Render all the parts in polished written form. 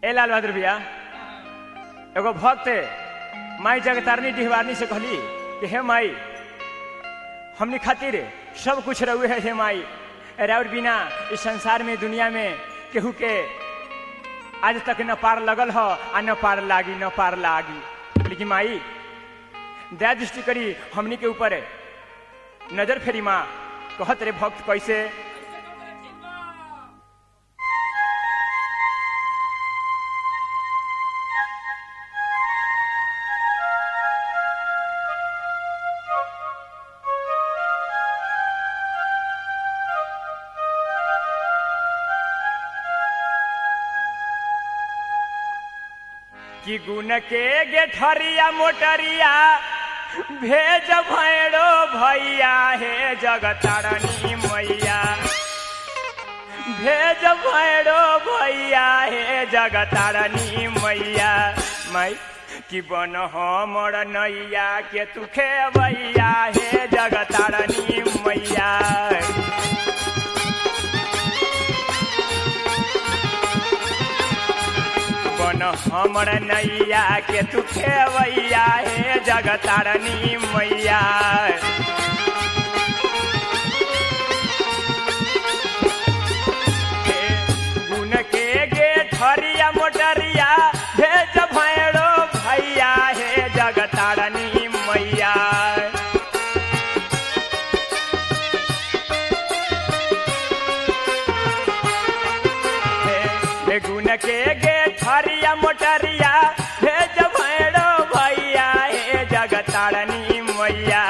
ए लाल बहादुर भैया एगो भक्त माई जगतारनी डिहवारनी से कहली कि हे माई हमनी खातिर सब कुछ रहुए है हे माई राउर बिना इस संसार में दुनिया में केहू के आज तक न पार लगल हो आ न पार लागी लेकिन माई दया दृष्टि करी हमनी के ऊपर नजर फेरी माँ कहत रे भक्त कैसे कि गुन के गेठरिया मोटरिया भेज भैरो भैया हे जगतारनी मैया भेज भैरो भैया हे जगतारनी मैया माई कि बन हमर नैया के तू खेवैया हे जगतारनी मैया बन हमर नैया के तू खेवैया हे जगतारनी मैया गुन के गेठरिया मोटरिया भेज भैरो भैया हे जगतारनी मैया गुन के गेठरिया मोटरिया भेज भैरो भैया हे जगतारनी मैया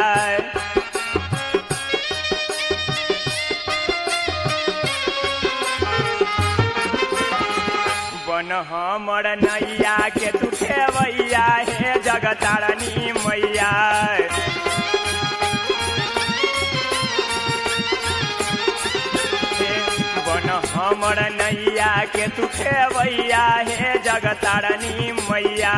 बन हमर नैया के तू खेवैया हे जगतारनी मैया हमर नैया के तू खेवैया हे जगतारनी मैया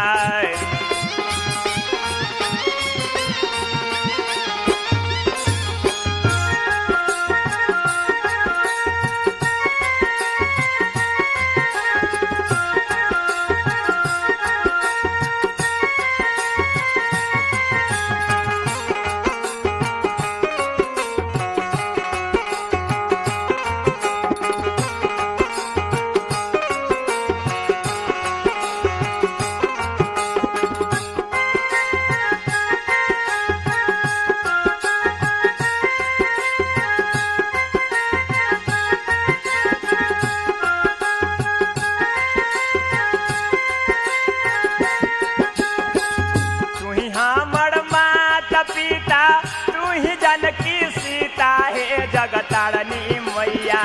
जगतारनी मैया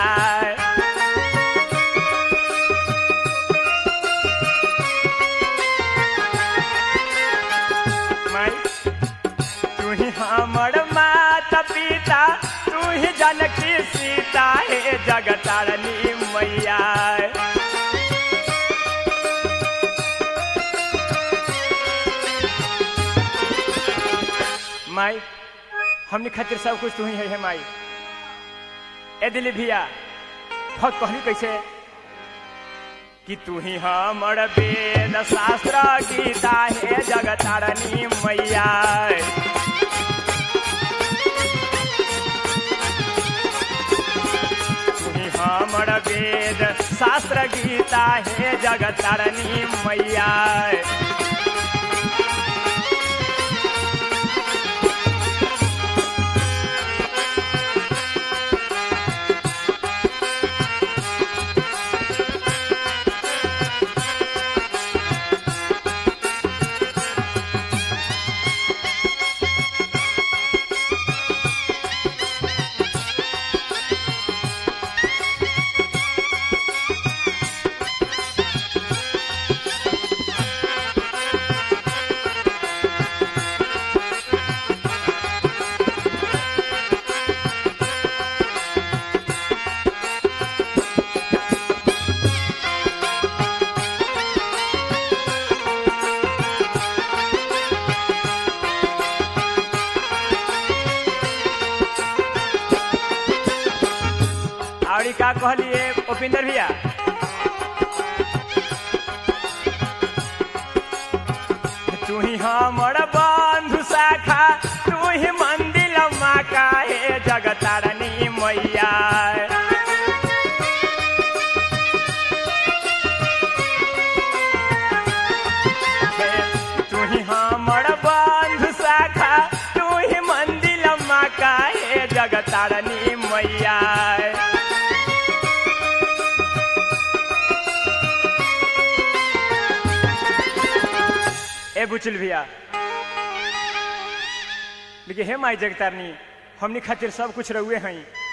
माई तू ही हमर माता पिता तू ही जानकी सीता हे जगतारनी मैया माई हमने खातिर सब कुछ तू ही है माई ए दिली भैया भक्त कहली कैसे कि तू ही हमर वेद शास्त्र गीता हे जगतारनी मैया तू ही हमर वेद शास्त्र गीता हे जगतारनी मैया का कहलिए उपिंदर भैया तू ही हमर बंधु शाखा तू ही मंदिर माँ का हे जगतारनी मैया तू ही हमर बंधु शाखा तू ही मंदिर माँ का हे जगतारनी मैया ए बुचल भैया लेकिन हे माई जगतारनी हमनी खातिर सब कुछ रहुए हैं